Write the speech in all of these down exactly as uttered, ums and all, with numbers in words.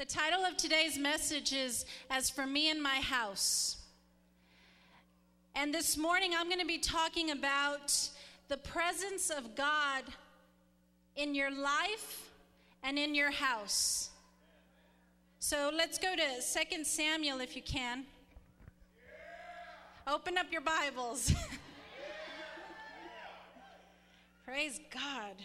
The title of today's message is As for Me and My House. And this morning I'm going to be talking about the presence of God in your life and in your house. So let's go to Second Samuel if you can. Open up your Bibles. Praise God.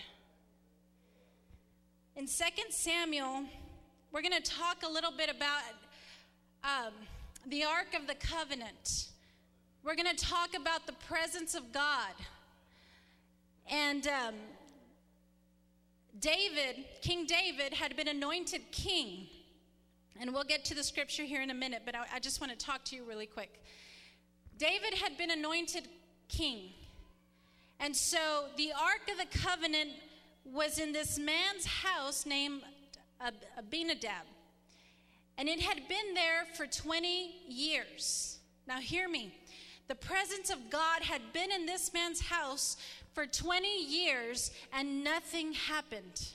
In Second Samuel, we're going to talk a little bit about um, the Ark of the Covenant. We're going to talk about the presence of God. And um, David, King David, had been anointed king. And we'll get to the scripture here in a minute, but I, I just want to talk to you really quick. David had been anointed king. And so the Ark of the Covenant was in this man's house named Abinadab. And it had been there for twenty years. Now hear me. The presence of God had been in this man's house for twenty years and nothing happened.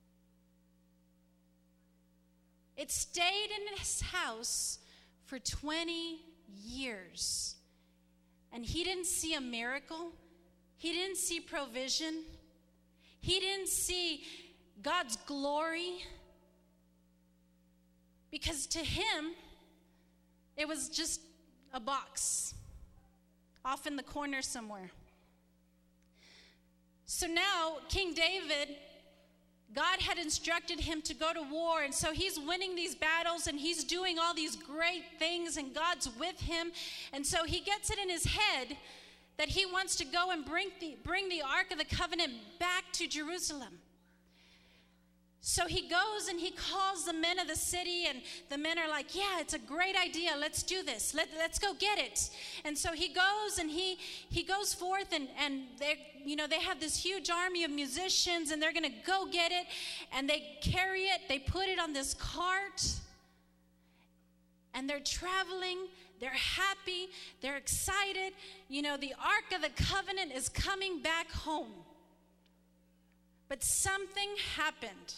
It stayed in his house for twenty years. And he didn't see a miracle. He didn't see provision. He didn't see God's glory. Because to him, it was just a box off in the corner somewhere. So now, King David, God had instructed him to go to war, and so he's winning these battles, and he's doing all these great things, and God's with him. And so he gets it in his head that he wants to go and bring the, bring the Ark of the Covenant back to Jerusalem. So he goes and he calls the men of the city, and the men are like, yeah, it's a great idea. Let's do this. Let, let's go get it. And so he goes and he he goes forth, and, and they you know, they have this huge army of musicians, and they're going to go get it. And they carry it. They put it on this cart. And they're traveling. They're happy. They're excited. You know, the Ark of the Covenant is coming back home. But something happened.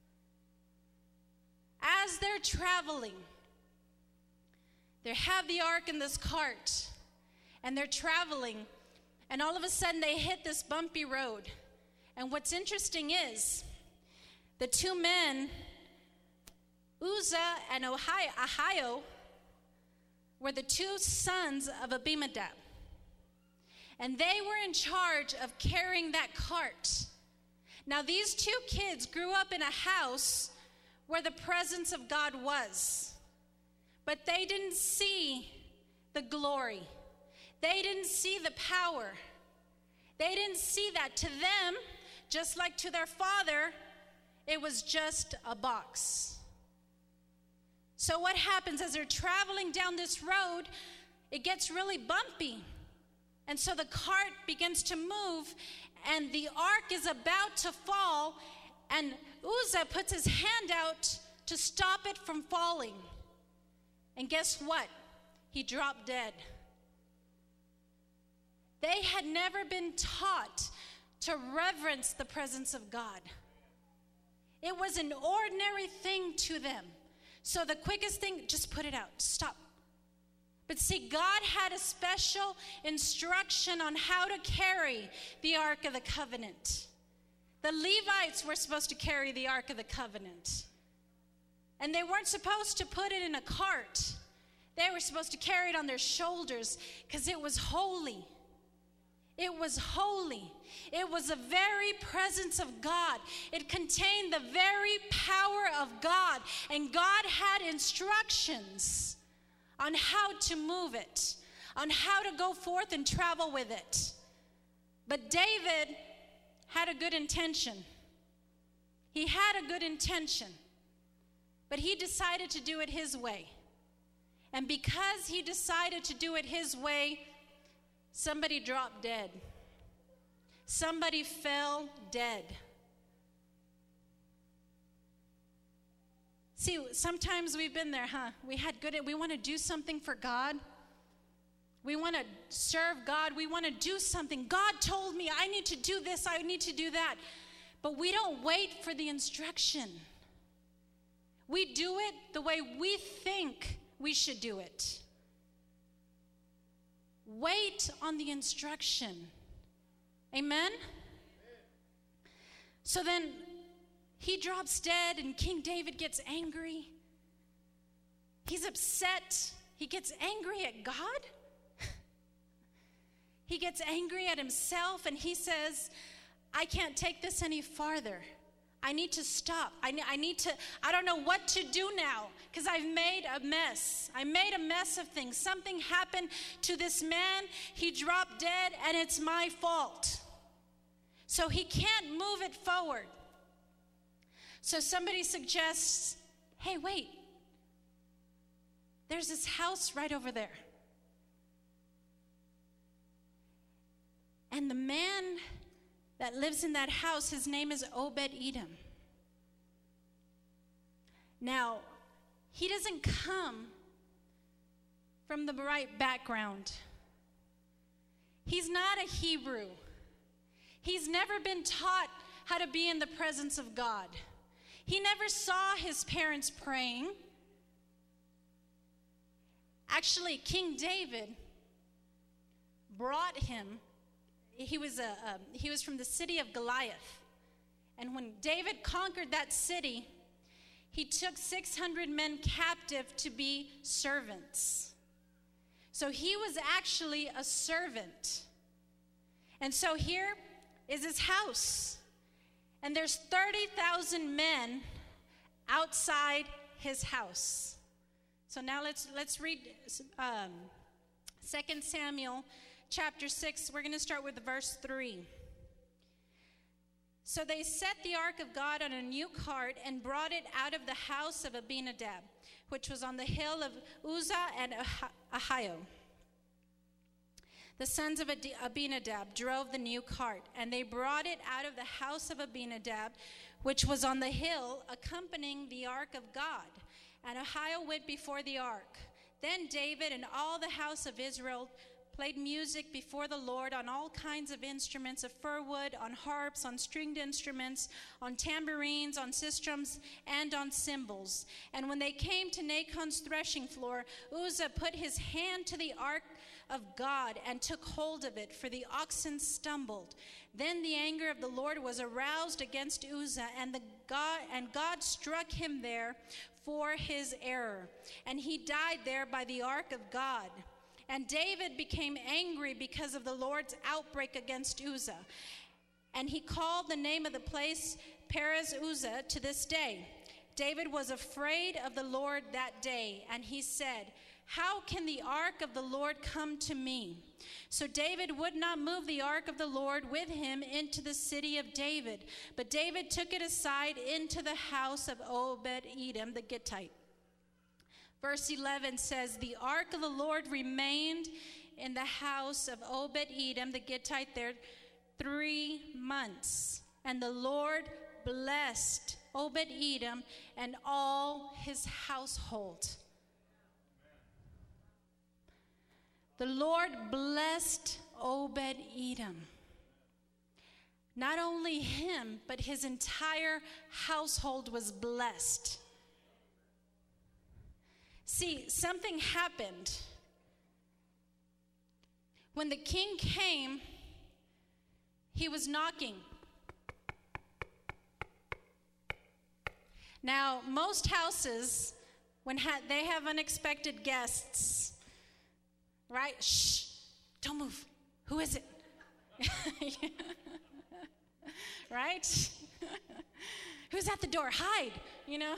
As they're traveling, they have the ark in this cart, and they're traveling, and all of a sudden they hit this bumpy road. And what's interesting is the two men, Uzzah and Ahio, were the two sons of Abinadab. And they were in charge of carrying that cart. Now, these two kids grew up in a house where the presence of God was. But they didn't see the glory. They didn't see the power. They didn't see that. To them, just like to their father, it was just a box. So what happens as they're traveling down this road, it gets really bumpy. And so the cart begins to move, and the ark is about to fall, and Uzzah puts his hand out to stop it from falling. And guess what? He dropped dead. They had never been taught to reverence the presence of God. It was an ordinary thing to them. So the quickest thing, just put it out, stop. But see, God had a special instruction on how to carry the Ark of the Covenant. The Levites were supposed to carry the Ark of the Covenant. And they weren't supposed to put it in a cart. They were supposed to carry it on their shoulders because it was holy. It was holy. It was the very presence of God. It contained the very power of God. And God had instructions on how to move it, on how to go forth and travel with it. But David had a good intention. He had a good intention, but he decided to do it his way. And because he decided to do it his way, somebody dropped dead. Somebody fell dead. See, sometimes we've been there, huh? We had good, we want to do something for God. We want to serve God. We want to do something. God told me I need to do this, I need to do that. But we don't wait for the instruction. We do it the way we think we should do it. Wait on the instruction. Amen? So then he drops dead, and King David gets angry. He's upset. He gets angry at God. He gets angry at himself, and he says, I can't take this any farther. I need to stop. I, ne- I need to, I don't know what to do now because I've made a mess. I made a mess of things. Something happened to this man. He dropped dead, and it's my fault. So he can't move it forward. So somebody suggests, hey, wait. There's this house right over there. And the man that lives in that house, his name is Obed-Edom. Now, he doesn't come from the right background. He's not a Hebrew. He's never been taught how to be in the presence of God. He never saw his parents praying. Actually, King David brought him. He was, a, um, he was from the city of Goliath. And when David conquered that city, he took six hundred men captive to be servants. So he was actually a servant. And so here is his house. And there's thirty thousand men outside his house. So now let's, let's read um, Second Samuel chapter six, we're going to start with verse three. So they set the ark of God on a new cart and brought it out of the house of Abinadab, which was on the hill of Uzzah and Ahio. The sons of Abinadab drove the new cart, and they brought it out of the house of Abinadab, which was on the hill, accompanying the ark of God. And Ahio went before the ark. Then David and all the house of Israel played music before the Lord on all kinds of instruments of fir wood, on harps, on stringed instruments, on tambourines, on sistrums, and on cymbals. And when they came to Nachon's threshing floor, Uzzah put his hand to the ark of God and took hold of it, for the oxen stumbled. Then the anger of the Lord was aroused against Uzzah, and the God and God struck him there for his error, and he died there by the ark of God. And David became angry because of the Lord's outbreak against Uzzah, and he called the name of the place Perez Uzzah to this day. David was afraid of the Lord that day, and he said, how can the ark of the Lord come to me? So David would not move the ark of the Lord with him into the city of David, but David took it aside into the house of Obed-Edom the Gittite. Verse eleven says, the ark of the Lord remained in the house of Obed-Edom the Gittite there three months. And the Lord blessed Obed-Edom and all his household. The Lord blessed Obed-Edom. Not only him, but his entire household was blessed. See, something happened. When the king came, he was knocking. Now, most houses, when ha- they have unexpected guests, right? Shh, don't move. Who is it? Right? Who's at the door? Hide, you know?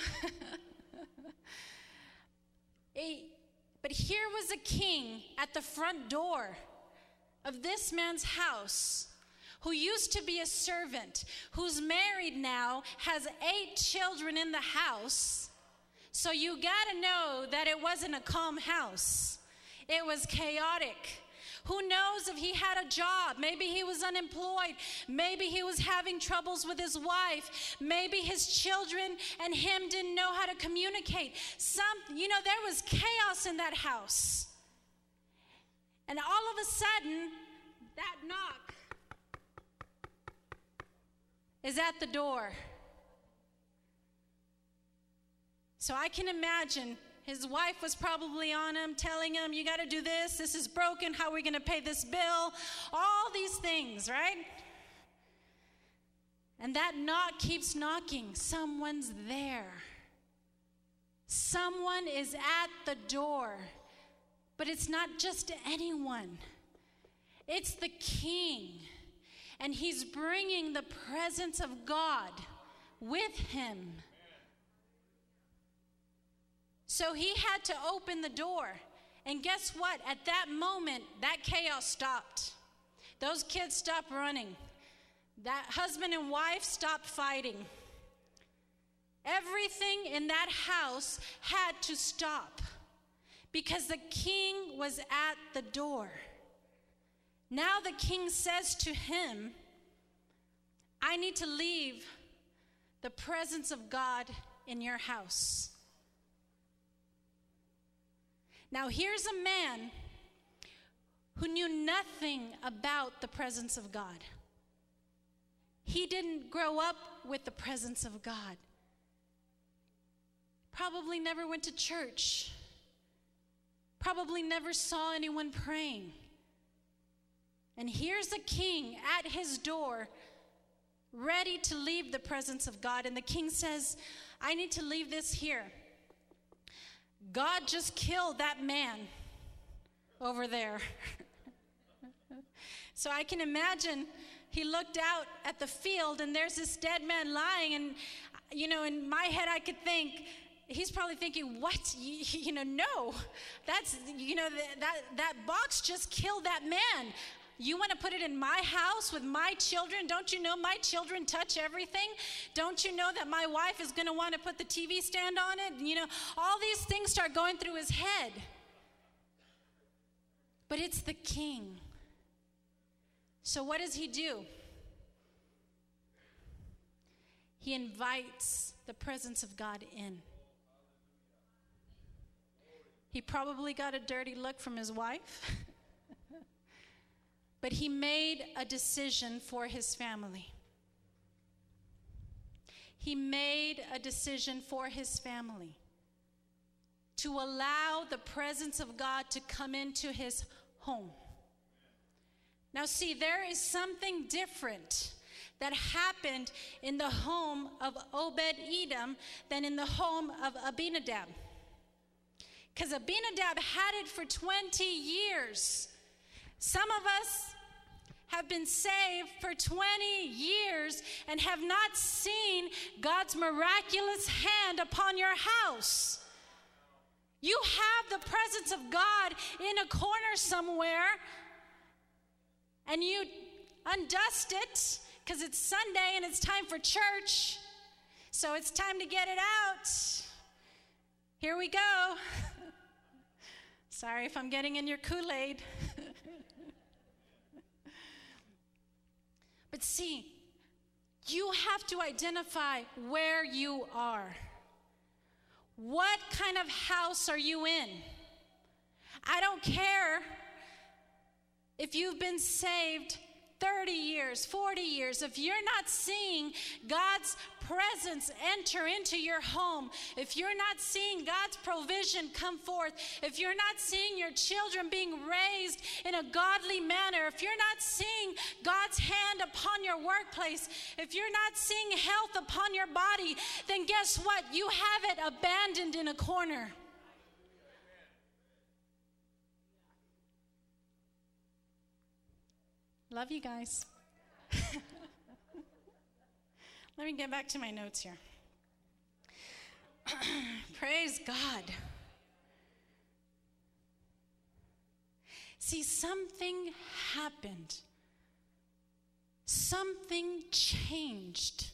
a, but here was a king at the front door of this man's house who used to be a servant, who's married now, has eight children in the house. So you gotta know that it wasn't a calm house. It was chaotic. Who knows if he had a job? Maybe he was unemployed. Maybe he was having troubles with his wife. Maybe his children and him didn't know how to communicate. Some, you know, there was chaos in that house. And all of a sudden, that knock is at the door. So I can imagine his wife was probably on him, telling him, you got to do this. This is broken. How are we going to pay this bill? All these things, right? And that knock keeps knocking. Someone's there. Someone is at the door. But it's not just anyone. It's the king. And he's bringing the presence of God with him. So he had to open the door. And guess what? At that moment, that chaos stopped. Those kids stopped running. That husband and wife stopped fighting. Everything in that house had to stop because the king was at the door. Now the king says to him, I need to leave the presence of God in your house. Now here's a man who knew nothing about the presence of God. He didn't grow up with the presence of God. Probably never went to church. Probably never saw anyone praying. And here's the king at his door, ready to leave the presence of God. And the king says, I need to leave this here. God just killed that man over there. So I can imagine he looked out at the field and there's this dead man lying. And, you know, in my head I could think, he's probably thinking, what? You, you know, no. That's, you know, that, that box just killed that man. You want to put it in my house with my children? Don't you know my children touch everything? Don't you know that my wife is going to want to put the T V stand on it? You know, all these things start going through his head. But it's the king. So what does he do? He invites the presence of God in. He probably got a dirty look from his wife. But he made a decision for his family. He made a decision for his family to allow the presence of God to come into his home. Now see, there is something different that happened in the home of Obed-Edom than in the home of Abinadab. Because Abinadab had it for twenty years. Some of us have been saved for twenty years and have not seen God's miraculous hand upon your house. You have the presence of God in a corner somewhere, and you undust it because it's Sunday and it's time for church. So it's time to get it out. Here we go. Sorry if I'm getting in your Kool-Aid. But see, you have to identify where you are. What kind of house are you in? I don't care if you've been saved thirty years, forty years, if you're not seeing God's presence enter into your home, if you're not seeing God's provision come forth, if you're not seeing your children being raised in a godly manner, if you're not seeing God's hand upon your workplace, if you're not seeing health upon your body, then guess what? You have it abandoned in a corner. Love you guys. Let me get back to my notes here. Praise God. See, something happened. Something changed.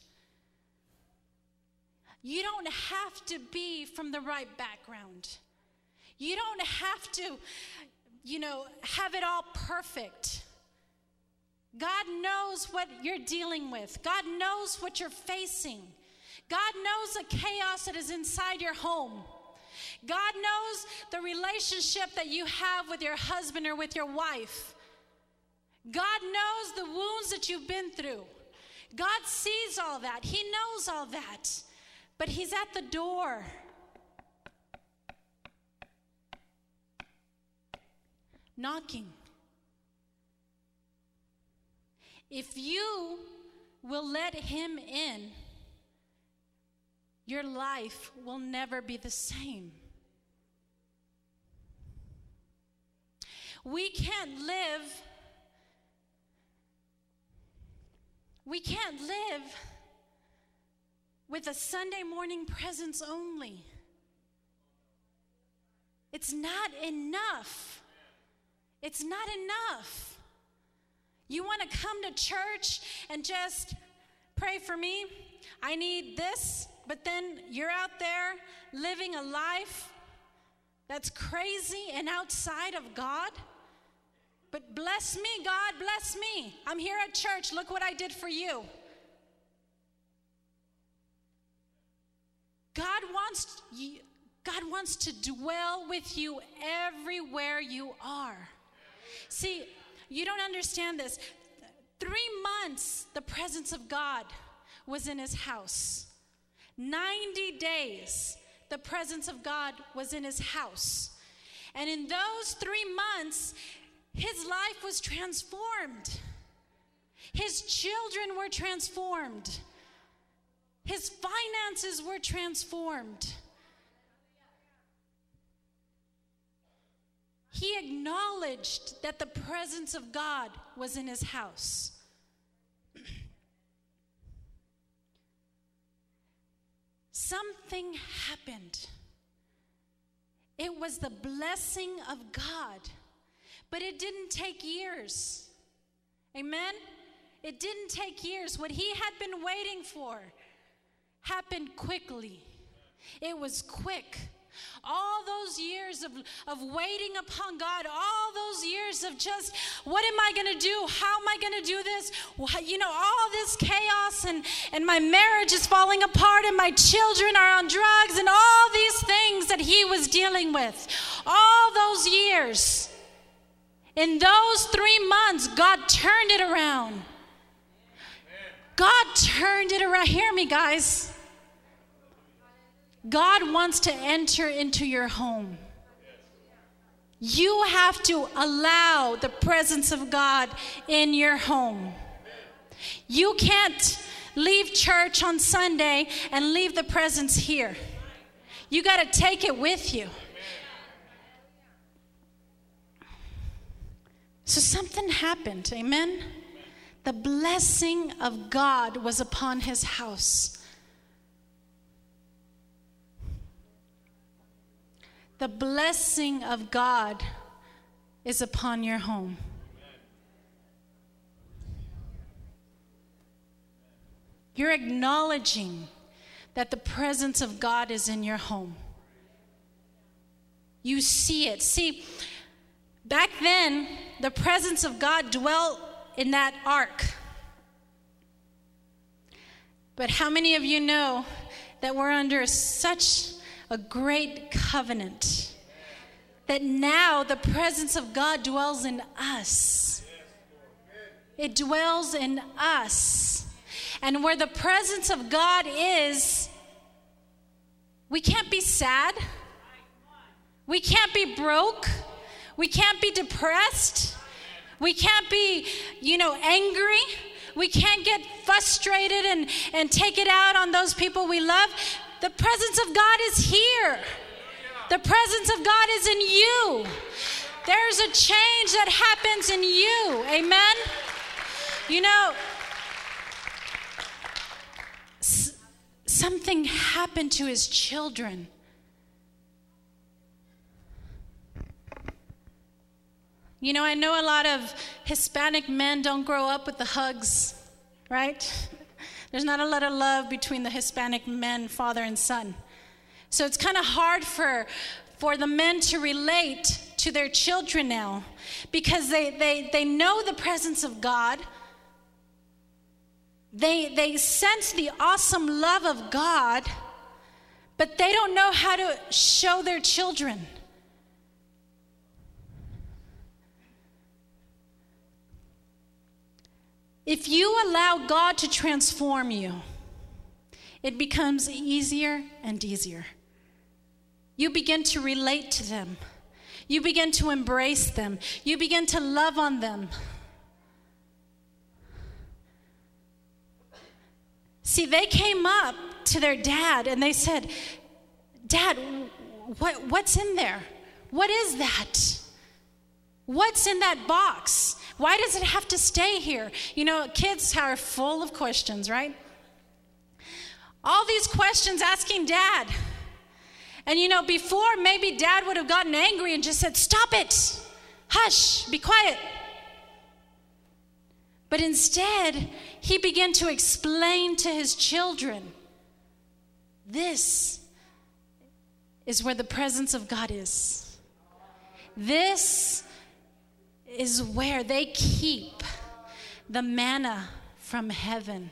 You don't have to be from the right background. You don't have to, you know, have it all perfect. God knows what you're dealing with. God knows what you're facing. God knows the chaos that is inside your home. God knows the relationship that you have with your husband or with your wife. God knows the wounds that you've been through. God sees all that. He knows all that. But he's at the door. knocking. If you will let him in, your life will never be the same. We can't live, we can't live with a Sunday morning presence only. It's not enough. It's not enough. You want to come to church and just pray for me? I need this, but then you're out there living a life that's crazy and outside of God? But bless me, God, bless me. I'm here at church. Look what I did for you. God wants you, God wants to dwell with you everywhere you are. See, you don't understand this. Three months, the presence of God was in his house. ninety days, the presence of God was in his house. And in those three months, his life was transformed. His children were transformed. His finances were transformed. He acknowledged that the presence of God was in his house. Something happened. It was the blessing of God. But it didn't take years. Amen? It didn't take years. What he had been waiting for happened quickly. It was quick. All those years of, of waiting upon God, all those years of just, what am I going to do? How am I going to do this? You know, all this chaos, and, and my marriage is falling apart, and my children are on drugs, and all these things that he was dealing with. All those years. In those three months, God turned it around. God turned it around. Hear me, guys. God wants to enter into your home. You have to allow the presence of God in your home. You can't leave church on Sunday and leave the presence here. You got to take it with you. So something happened, amen? The blessing of God was upon his house. The blessing of God is upon your home. You're acknowledging that the presence of God is in your home. You see it. See, back then, the presence of God dwelt in that ark. But how many of you know that we're under such a great covenant that now the presence of God dwells in us? It dwells in us. And where the presence of God is, we can't be sad. We can't be broke. We can't be depressed. We can't be, you know, angry. We can't get frustrated and, and take it out on those people we love. The presence of God is here. The presence of God is in you. There's a change that happens in you. Amen? You know, s- something happened to his children. You know, I know a lot of Hispanic men don't grow up with the hugs, right? There's not a lot of love between the Hispanic men, father and son. So it's kind of hard for, for the men to relate to their children now because they, they, they know the presence of God. They, they sense the awesome love of God, but they don't know how to show their children. If you allow God to transform you, it becomes easier and easier. You begin to relate to them. You begin to embrace them. You begin to love on them. See, they came up to their dad and they said, Dad, what, what's in there? What is that? What's in that box? Why does it have to stay here? You know, kids are full of questions, right? All these questions asking Dad. And you know, before maybe Dad would have gotten angry and just said, stop it. Hush, be quiet. But instead, he began to explain to his children, this is where the presence of God is. This is where they keep the manna from heaven.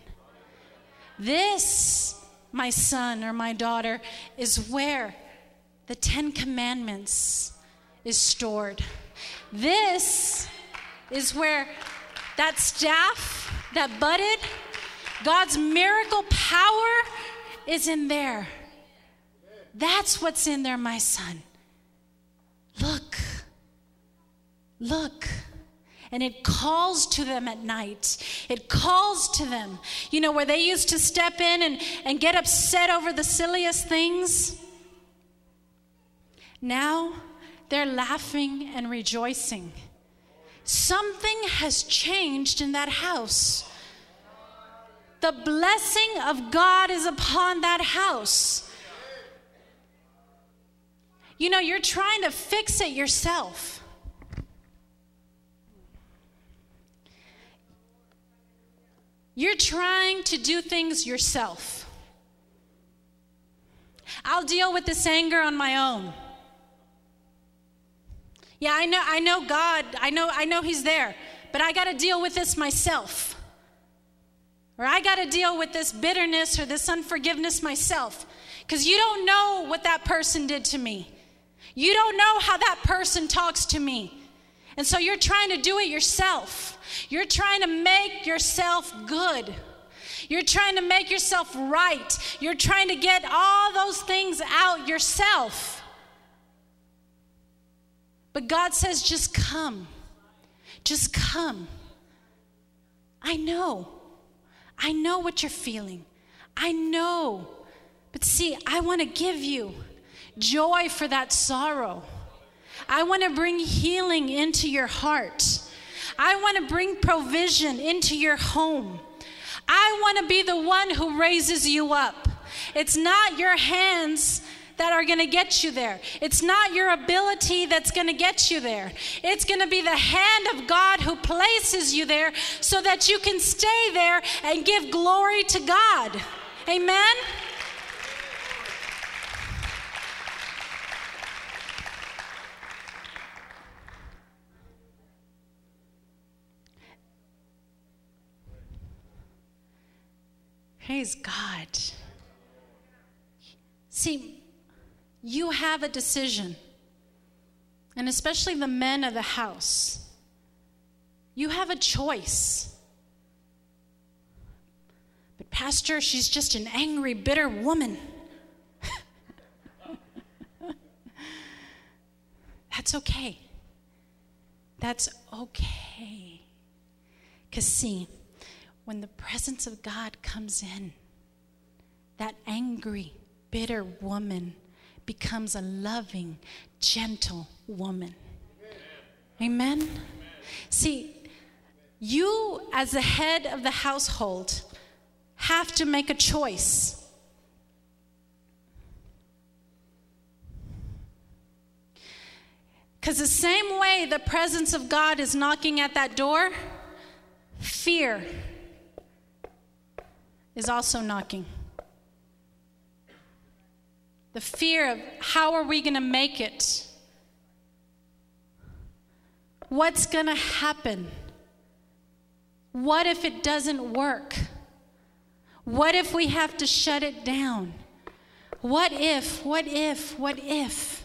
This, my son or my daughter, is where the Ten Commandments is stored. This is where that staff that budded, God's miracle power is in there. That's what's in there, my son. Look. Look. And it calls to them at night. It calls to them. You know, where they used to step in and, and get upset over the silliest things. Now, they're laughing and rejoicing. Something has changed in that house. The blessing of God is upon that house. You know, you're trying to fix it yourself. You're trying to do things yourself. I'll deal with this anger on my own. Yeah, I know, I know God, I know, I know He's there, but I got to deal with this myself. Or I got to deal with this bitterness or this unforgiveness myself. Because you don't know what that person did to me. You don't know how that person talks to me. And so you're trying to do it yourself. You're trying to make yourself good. You're trying to make yourself right. You're trying to get all those things out yourself. But God says, just come. Just come. I know. I know what you're feeling. I know. But see, I want to give you joy for that sorrow. I want to bring healing into your heart. I want to bring provision into your home. I want to be the one who raises you up. It's not your hands that are going to get you there. It's not your ability that's going to get you there. It's going to be the hand of God who places you there so that you can stay there and give glory to God. Amen? Praise God. See, you have a decision, and especially the men of the house. You have a choice. But Pastor, she's just an angry, bitter woman. That's okay. That's okay. Because see, when the presence of God comes in, that angry, bitter woman becomes a loving, gentle woman. Amen? Amen? See, you as the head of the household have to make a choice. Because the same way the presence of God is knocking at that door, fear is also knocking. The fear of how are we going to make it? What's going to happen? What if it doesn't work? What if we have to shut it down? What if, what if, what if?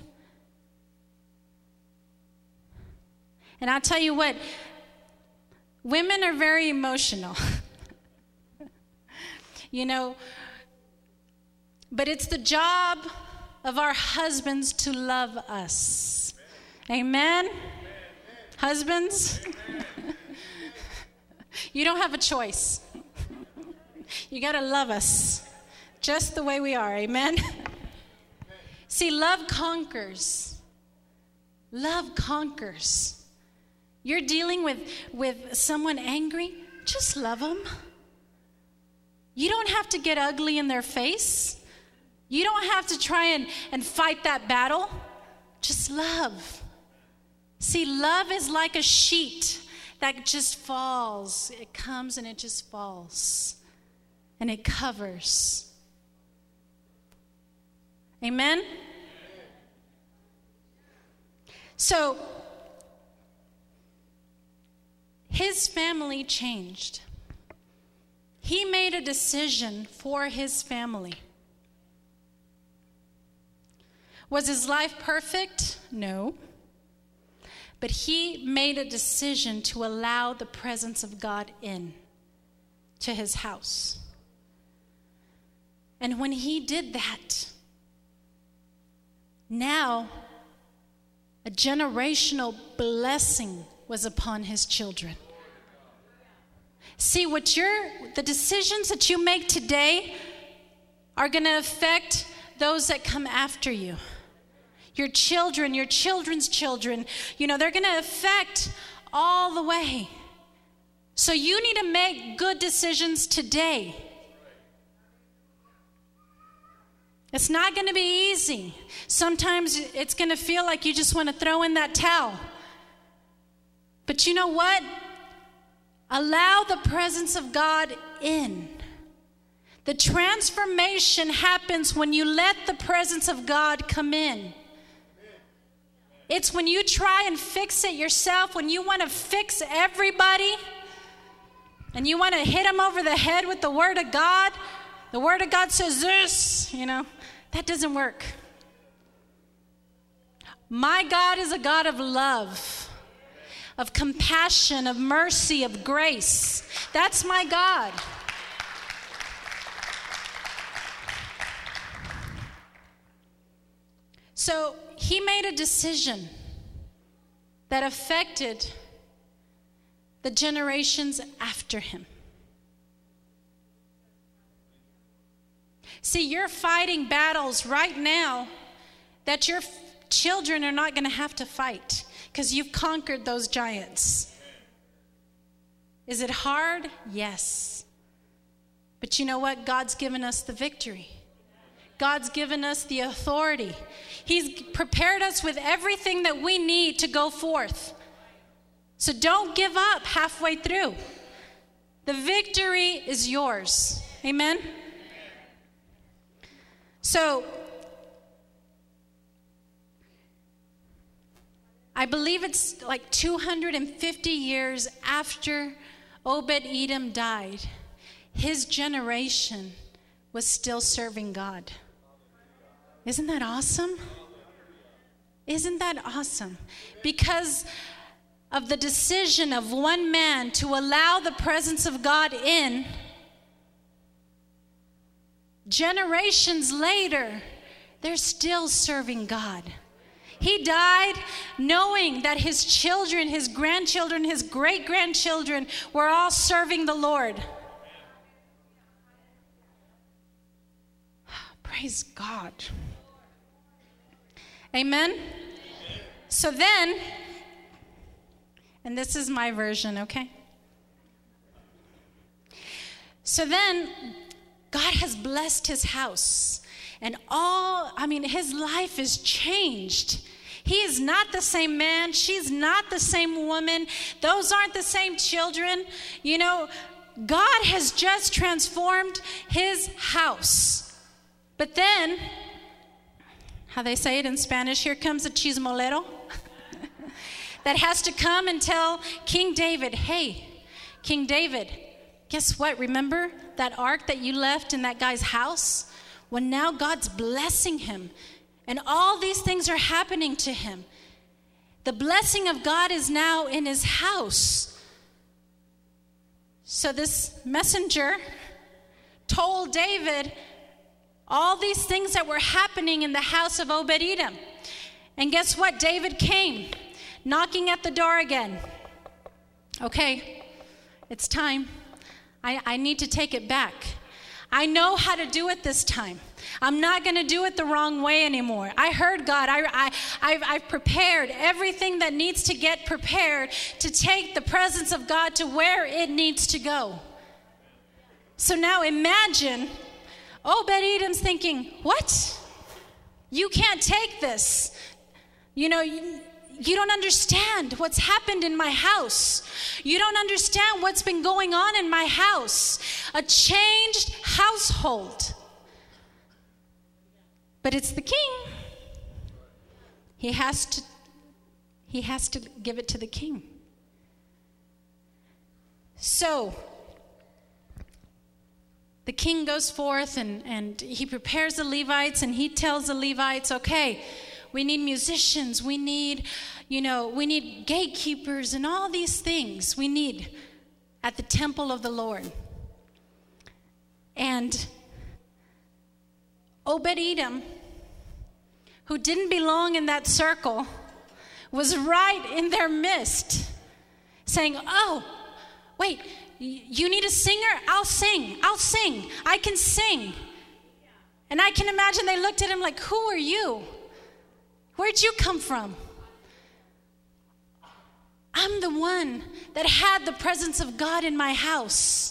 And I'll tell you what, women are very emotional. You know, but it's the job of our husbands to love us. Amen? Amen. Husbands, Amen. You don't have a choice. You got to love us just the way we are. Amen? Amen. See, love conquers. Love conquers. You're dealing with, with someone angry, just love them. You don't have to get ugly in their face. You don't have to try and, and fight that battle. Just love. See, love is like a sheet that just falls. It comes and it just falls. And it covers. Amen? So, his family changed. He made a decision for his family. Was his life perfect? No. But he made a decision to allow the presence of God in to his house. And when he did that, now a generational blessing was upon his children. See, what you're, the decisions that you make today are going to affect those that come after you. Your children, your children's children, you know, they're going to affect all the way. So you need to make good decisions today. It's not going to be easy. Sometimes it's going to feel like you just want to throw in that towel. But you know what? Allow the presence of God in. The transformation happens when you let the presence of God come in. It's when you try and fix it yourself, when you want to fix everybody, and you want to hit them over the head with the Word of God. The Word of God says this, you know, that doesn't work. My God is a God of love, of compassion, of mercy, of grace. That's my God. So he made a decision that affected the generations after him. See, you're fighting battles right now that your f- children are not going to have to fight because you've conquered those giants. Is it hard? Yes. But you know what? God's given us the victory. God's given us the authority. He's prepared us with everything that we need to go forth. So don't give up halfway through. The victory is yours. Amen? So, I believe it's like two hundred fifty years after Obed-Edom died, his generation was still serving God. Isn't that awesome? Isn't that awesome? Because of the decision of one man to allow the presence of God in, generations later, they're still serving God. He died knowing that his children, his grandchildren, his great-grandchildren were all serving the Lord. Praise God. Amen? Amen. So then, and this is my version, okay? So then, God has blessed his house. And all, I mean, his life is changed. He is not the same man. She's not the same woman. Those aren't the same children. You know, God has just transformed his house. But then, how they say it in Spanish, here comes a chismolero that has to come and tell King David, hey, King David, guess what? Remember that ark that you left in that guy's house? Well, now God's blessing him, and all these things are happening to him. The blessing of God is now in his house. So this messenger told David all these things that were happening in the house of Obed-Edom. And guess what? David came, knocking at the door again. Okay, it's time. I, I need to take it back. I know how to do it this time. I'm not going to do it the wrong way anymore. I heard God. I, I, I've, I've prepared everything that needs to get prepared to take the presence of God to where it needs to go. So now imagine Obed-Edom's thinking, what? You can't take this. You know, you, you don't understand what's happened in my house. You don't understand what's been going on in my house. A changed household. But it's the king. He has to, he has to give it to the king. So, the king goes forth and, and he prepares the Levites, and he tells the Levites, okay, we need musicians, we need, you know, we need gatekeepers and all these things we need at the temple of the Lord. And Obed-Edom, who didn't belong in that circle, was right in their midst, saying, oh, wait, you need a singer? I'll sing. I'll sing. I can sing. And I can imagine they looked at him like, who are you? Where'd you come from? I'm the one that had the presence of God in my house.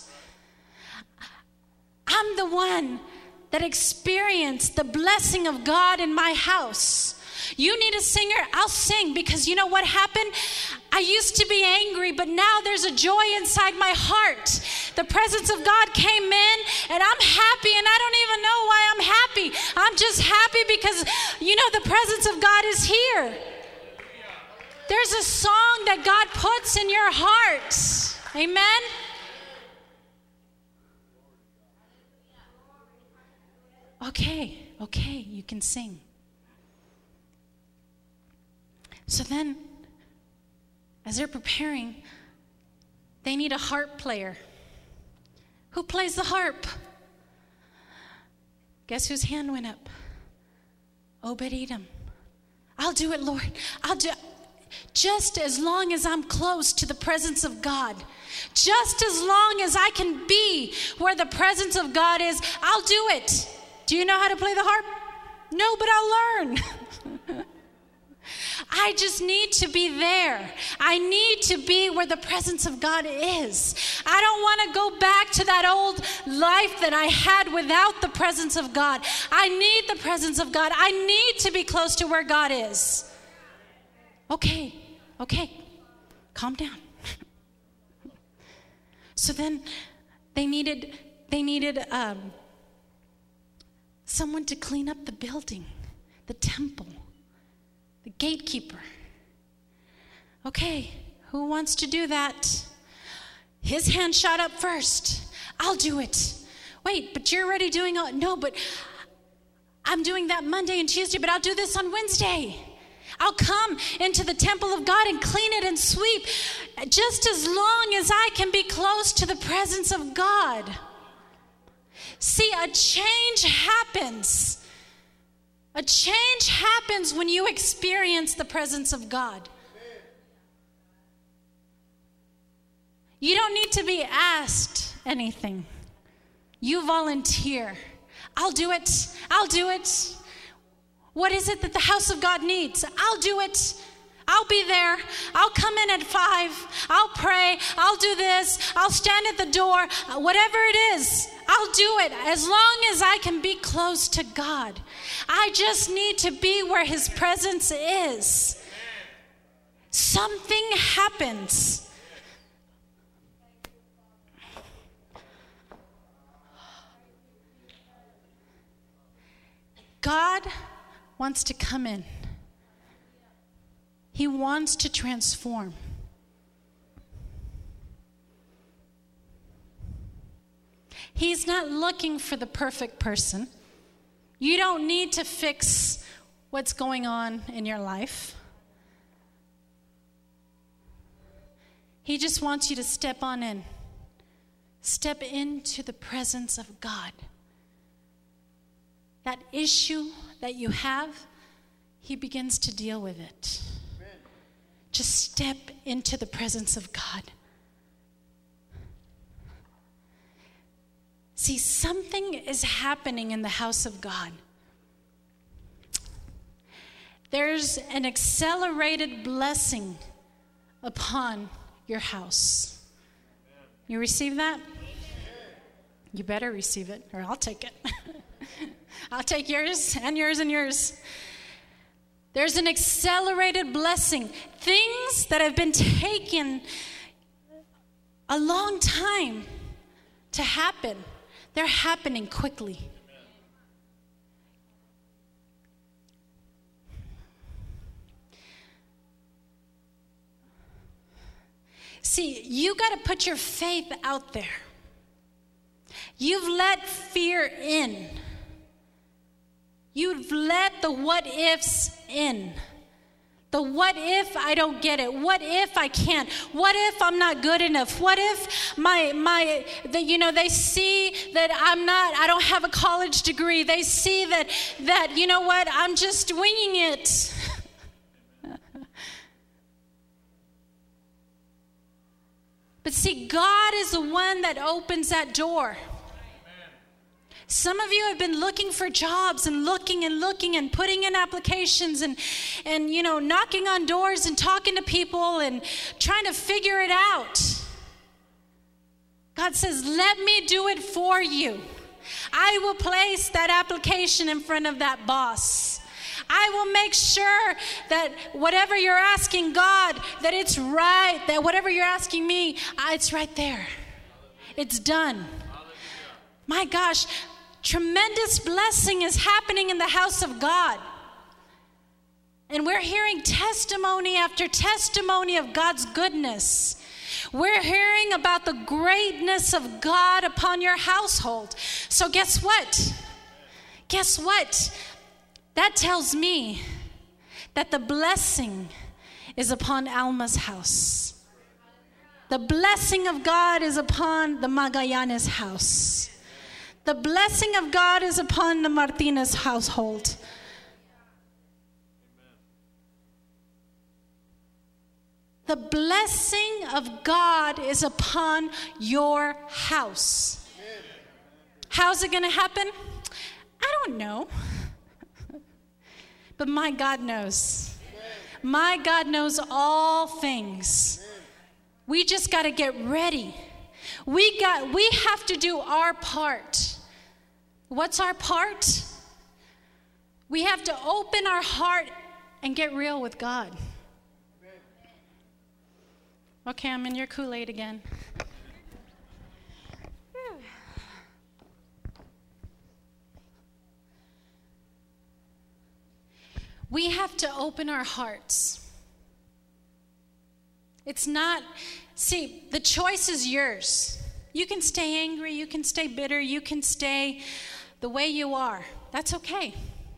I'm the one that experienced the blessing of God in my house. You need a singer? I'll sing, because you know what happened? I used to be angry, but now there's a joy inside my heart. The presence of God came in, and I'm happy, and I don't even know why I'm happy. I'm just happy because, you know, the presence of God is here. There's a song that God puts in your heart. Amen? Okay, okay, you can sing. So then, as they're preparing, they need a harp player. Who plays the harp? Guess whose hand went up? Obed-Edom. I'll do it, Lord. I'll do it. Just as long as I'm close to the presence of God, just as long as I can be where the presence of God is, I'll do it. Do you know how to play the harp? No, but I'll learn. I just need to be there. I need to be where the presence of God is. I don't want to go back to that old life that I had without the presence of God. I need the presence of God. I need to be close to where God is. Okay, okay, calm down. So then they needed, they needed um, someone to clean up the building, the temple. The gatekeeper. Okay, who wants to do that? His hand shot up first. I'll do it. Wait, but you're already doing all, no, but I'm doing that Monday and Tuesday, but I'll do this on Wednesday. I'll come into the temple of God and clean it and sweep just as long as I can be close to the presence of God. See, a change happens. A change happens when you experience the presence of God. You don't need to be asked anything. You volunteer. I'll do it. I'll do it. What is it that the house of God needs? I'll do it. I'll be there. I'll come in at five. I'll pray. I'll do this. I'll stand at the door. Whatever it is, I'll do it as long as I can be close to God. I just need to be where His presence is. Something happens. God wants to come in. He wants to transform. He's not looking for the perfect person. You don't need to fix what's going on in your life. He just wants you to step on in. Step into the presence of God. That issue that you have, he begins to deal with it. Just step into the presence of God. See, something is happening in the house of God. There's an accelerated blessing upon your house. You receive that? You better receive it, or I'll take it. I'll take yours and yours and yours. There's an accelerated blessing. Things that have been taken a long time to happen, they're happening quickly. See, you got to put your faith out there. You've let fear in. You've let the what ifs in. The what if I don't get it? What if I can't? What if I'm not good enough? What if my my the, you know they see that I'm not I don't have a college degree. They see that that you know what? I'm just winging it. But see, God is the one that opens that door. Some of you have been looking for jobs and looking and looking and putting in applications and, and you know, knocking on doors and talking to people and trying to figure it out. God says, let me do it for you. I will place that application in front of that boss. I will make sure that whatever you're asking God, that it's right, that whatever you're asking me, it's right there. It's done. My gosh, tremendous blessing is happening in the house of God. And we're hearing testimony after testimony of God's goodness. We're hearing about the greatness of God upon your household. So guess what? Guess what? That tells me that the blessing is upon Alma's house. The blessing of God is upon the Magallanes house. The blessing of God is upon the Martinez household. The blessing of God is upon your house. How's it going to happen? I don't know. But my God knows. My God knows all things. We just got to get ready. We got we have to do our part. What's our part? We have to open our heart and get real with God. Okay, I'm in your Kool-Aid again. We have to open our hearts. It's not, see, the choice is yours. You can stay angry, you can stay bitter, you can stay the way you are. That's okay.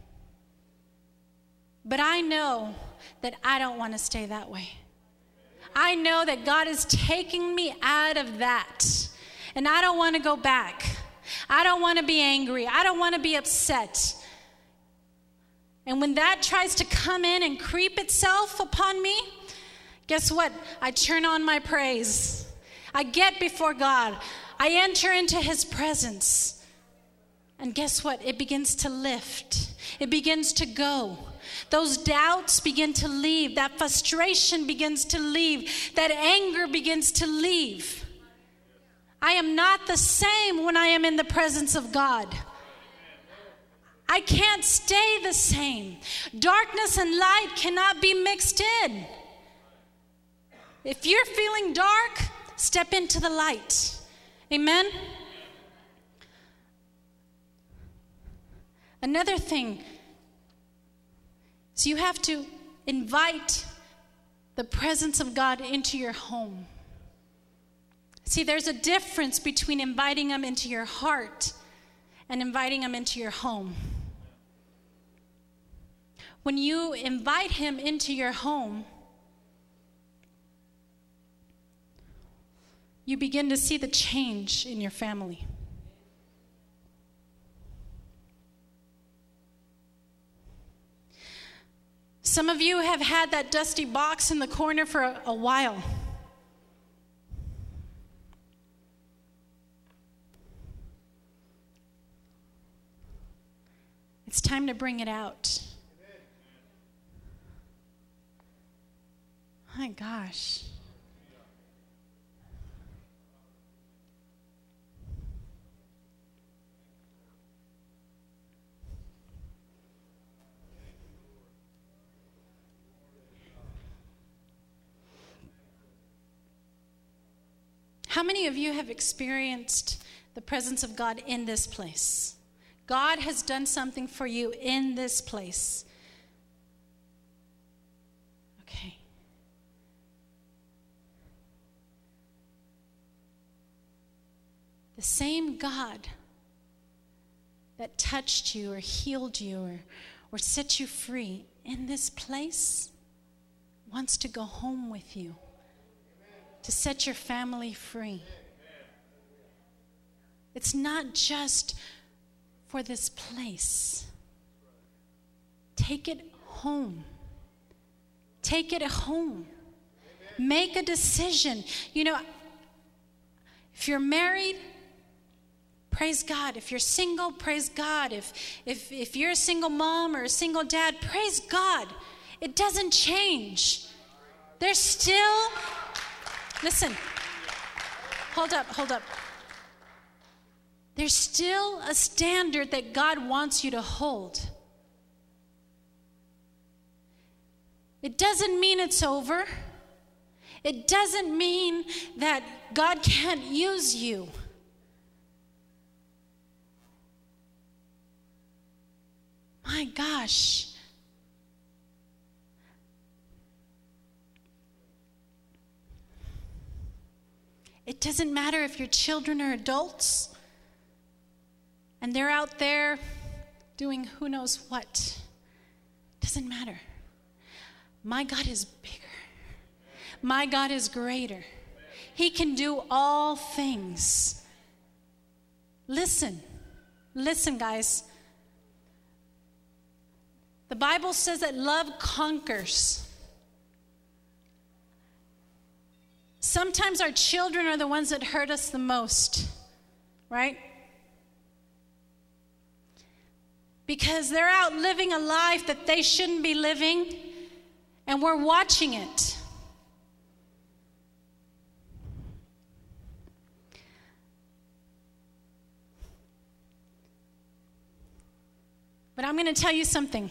But I know that I don't want to stay that way. I know that God is taking me out of that. And I don't want to go back. I don't want to be angry. I don't want to be upset. And when that tries to come in and creep itself upon me, guess what? I turn on my praise. I get before God. I enter into his presence. And guess what? It begins to lift. It begins to go. Those doubts begin to leave. That frustration begins to leave. That anger begins to leave. I am not the same when I am in the presence of God. I can't stay the same. Darkness and light cannot be mixed in. If you're feeling dark, step into the light. Amen? Another thing is you have to invite the presence of God into your home. See, there's a difference between inviting him into your heart and inviting him into your home. When you invite him into your home, you begin to see the change in your family. Some of you have had that dusty box in the corner for a, a while. It's time to bring it out. My gosh. How many of you have experienced the presence of God in this place? God has done something for you in this place. Okay. The same God that touched you or healed you or, or set you free in this place wants to go home with you, to set your family free. It's not just for this place. Take it home. Take it home. Make a decision. You know, if you're married, praise God. If you're single, praise God. If, if, if you're a single mom or a single dad, praise God. It doesn't change. There's still, listen, hold up, hold up. There's still a standard that God wants you to hold. It doesn't mean it's over. It doesn't mean that God can't use you. My gosh. It doesn't matter if your children are adults and they're out there doing who knows what. It doesn't matter. My God is bigger. My God is greater. He can do all things. Listen. Listen, guys. The Bible says that love conquers. Sometimes our children are the ones that hurt us the most, right? Because they're out living a life that they shouldn't be living, and we're watching it. But I'm going to tell you something.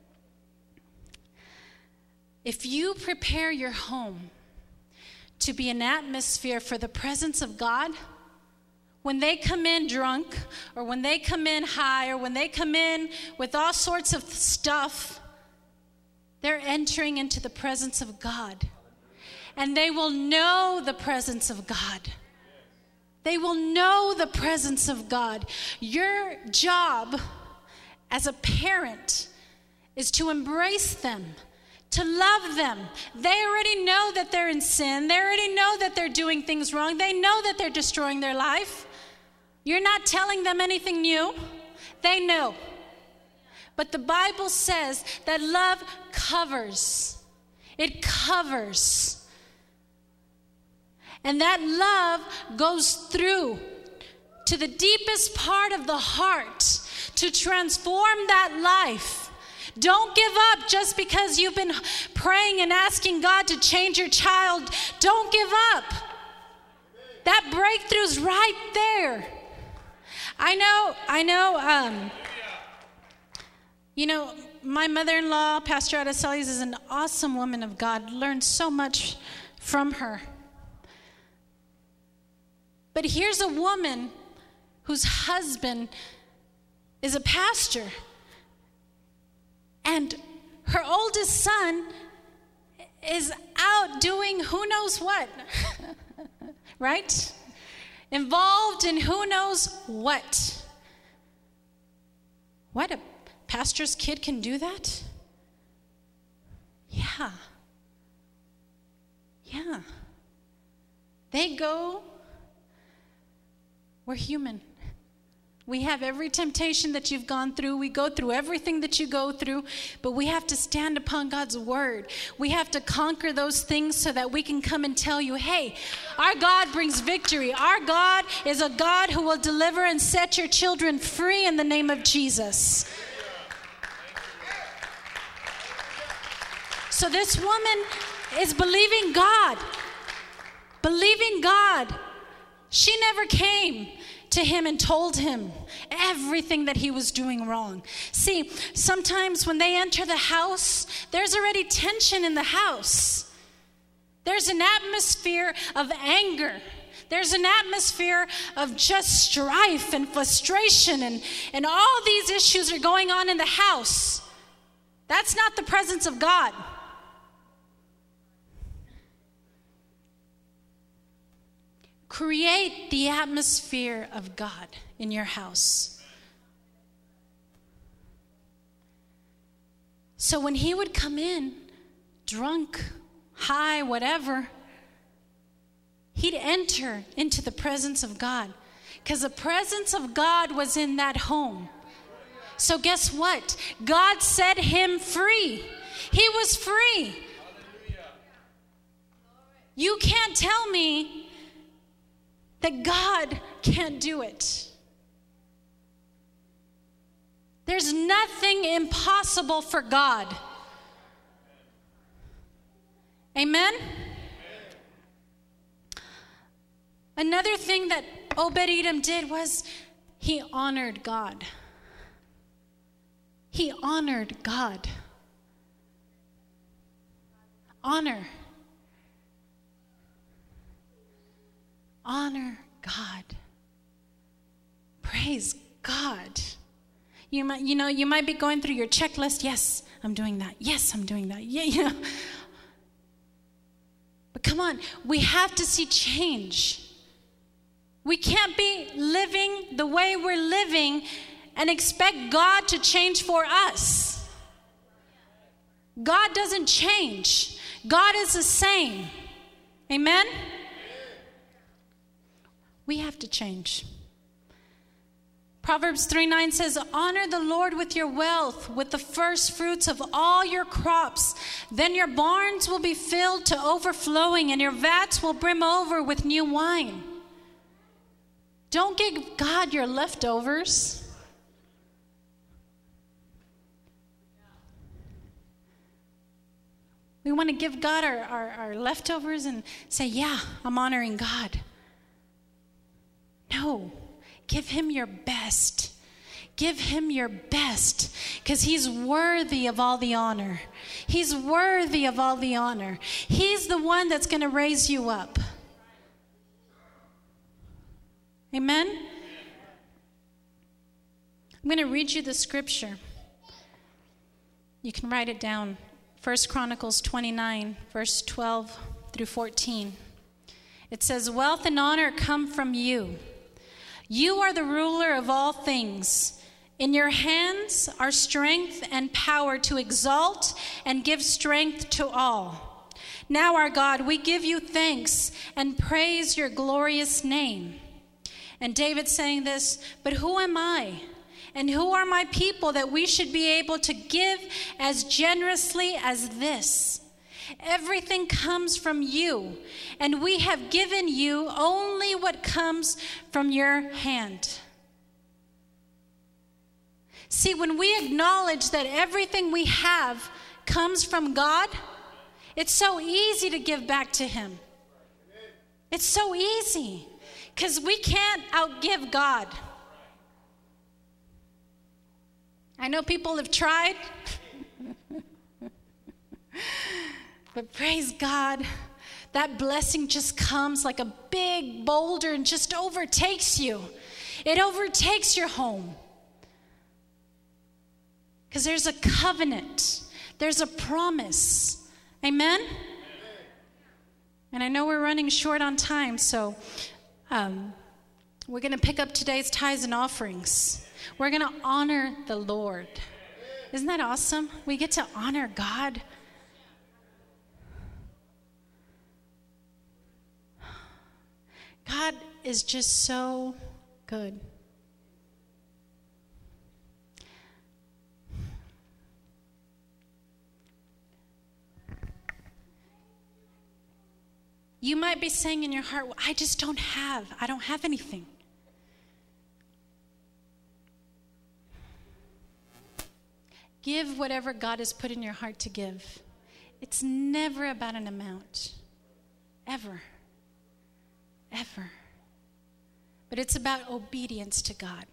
If you prepare your home to be an atmosphere for the presence of God, when they come in drunk, or when they come in high, or when they come in with all sorts of stuff, they're entering into the presence of God. And they will know the presence of God. They will know the presence of God. Your job as a parent is to embrace them, to love them. They already know that they're in sin. They already know that they're doing things wrong. They know that they're destroying their life. You're not telling them anything new. They know. But the Bible says that love covers. It covers. And that love goes through to the deepest part of the heart to transform that life. Don't give up just because you've been praying and asking God to change your child. Don't give up. That breakthrough's right there. I know, I know, um, you know, my mother-in-law, Pastor Aracelis, is an awesome woman of God. Learned so much from her. But here's a woman whose husband is a pastor. And her oldest son is out doing who knows what, right? Involved in who knows what. What, a pastor's kid can do that? Yeah. Yeah. They go, we're human. We have every temptation that you've gone through. We go through everything that you go through, but we have to stand upon God's word. We have to conquer those things so that we can come and tell you, hey, our God brings victory. Our God is a God who will deliver and set your children free in the name of Jesus. So this woman is believing God. Believing God. She never came to him and told him everything that he was doing wrong. See, sometimes when they enter the house, there's already tension in the house. There's an atmosphere of anger. There's an atmosphere of just strife and frustration, and, and all these issues are going on in the house. That's not the presence of God. Create the atmosphere of God in your house. So when he would come in, drunk, high, whatever, he'd enter into the presence of God. Because the presence of God was in that home. So guess what? God set him free. He was free. You can't tell me that God can't do it. There's nothing impossible for God. Amen? Another thing that Obed-Edom did was he honored God. He honored God. Honor. Honor God. Praise God. You might, you know, you might be going through your checklist. Yes, I'm doing that. Yes, I'm doing that. Yeah, yeah. But come on, we have to see change. We can't be living the way we're living and expect God to change for us. God doesn't change. God is the same. Amen? We have to change. Proverbs three nine says, honor the Lord with your wealth, with the first fruits of all your crops. Then your barns will be filled to overflowing, and your vats will brim over with new wine. Don't give God your leftovers. We want to give God our, our, our leftovers and say, yeah, I'm honoring God. No, give him your best. Give him your best, because he's worthy of all the honor. He's worthy of all the honor. He's the one that's going to raise you up. Amen? I'm going to read you the scripture. You can write it down. First Chronicles twenty-nine, verse twelve through fourteen. It says, wealth and honor come from you. You are the ruler of all things. In your hands are strength and power to exalt and give strength to all. Now, our God, we give you thanks and praise your glorious name. And David saying this, but who am I? And who are my people that we should be able to give as generously as this? Everything comes from you, and we have given you only what comes from your hand. See, when we acknowledge that everything we have comes from God, it's so easy to give back to him. It's so easy, because we can't outgive God. I know people have tried. But praise God, that blessing just comes like a big boulder and just overtakes you. It overtakes your home. Because there's a covenant. There's a promise. Amen? And I know we're running short on time, so um, we're going to pick up today's tithes and offerings. We're going to honor the Lord. Isn't that awesome? We get to honor God. God is just so good. You might be saying in your heart, well, I just don't have, I don't have anything. Give whatever God has put in your heart to give. It's never about an amount. Ever. Ever. But it's about obedience to God.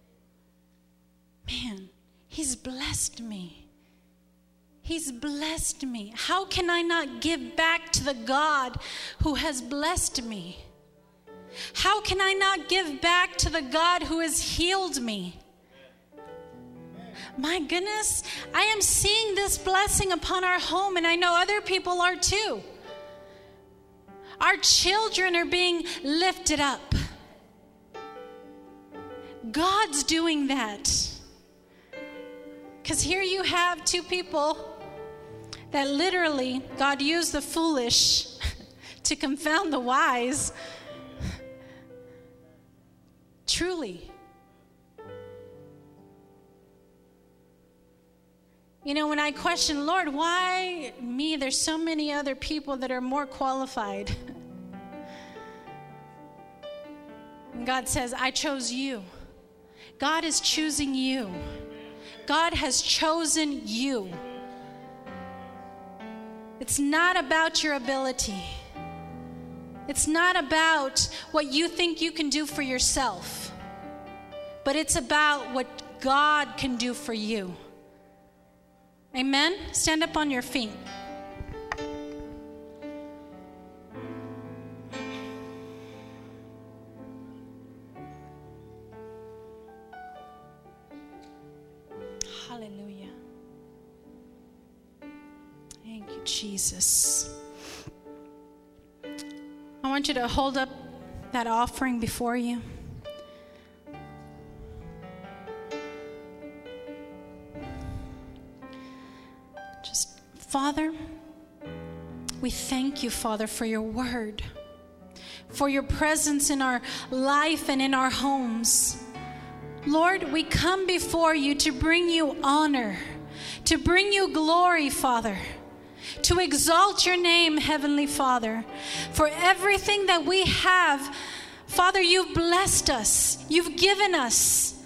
Man, He's blessed me. He's blessed me. How can I not give back to the God who has blessed me? How can I not give back to the God who has healed me? My goodness, I am seeing this blessing upon our home, and I know other people are too. Our children are being lifted up. God's doing that. Because here you have two people that literally God used the foolish to confound the wise. Truly. You know, when I question, Lord, why me? There's so many other people that are more qualified. And God says, I chose you. God is choosing you. God has chosen you. It's not about your ability. It's not about what you think you can do for yourself. But it's about what God can do for you. Amen? Stand up on your feet. Hallelujah. Thank you, Jesus. I want you to hold up that offering before you. Father, we thank you, Father, for your word, for your presence in our life and in our homes. Lord, we come before you to bring you honor, to bring you glory, Father, to exalt your name, Heavenly Father, for everything that we have. Father, you've blessed us. You've given us.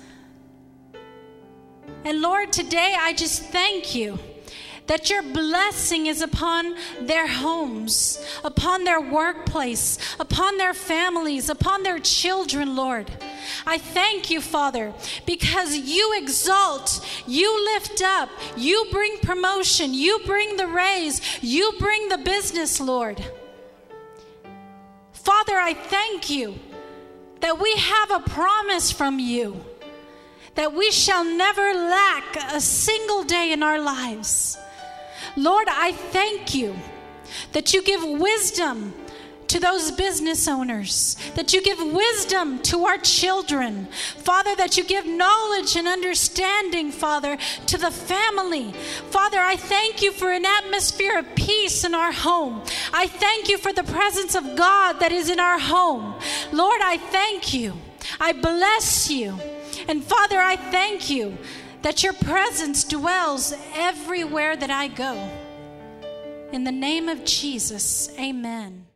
And Lord, today I just thank you that your blessing is upon their homes, upon their workplace, upon their families, upon their children, Lord. I thank you, Father, because you exalt, you lift up, you bring promotion, you bring the raise, you bring the business, Lord. Father, I thank you that we have a promise from you that we shall never lack a single day in our lives. Lord, I thank you that you give wisdom to those business owners, that you give wisdom to our children. Father, that you give knowledge and understanding, Father, to the family. Father, I thank you for an atmosphere of peace in our home. I thank you for the presence of God that is in our home. Lord, I thank you. I bless you. And Father, I thank you that your presence dwells everywhere that I go. In the name of Jesus, amen.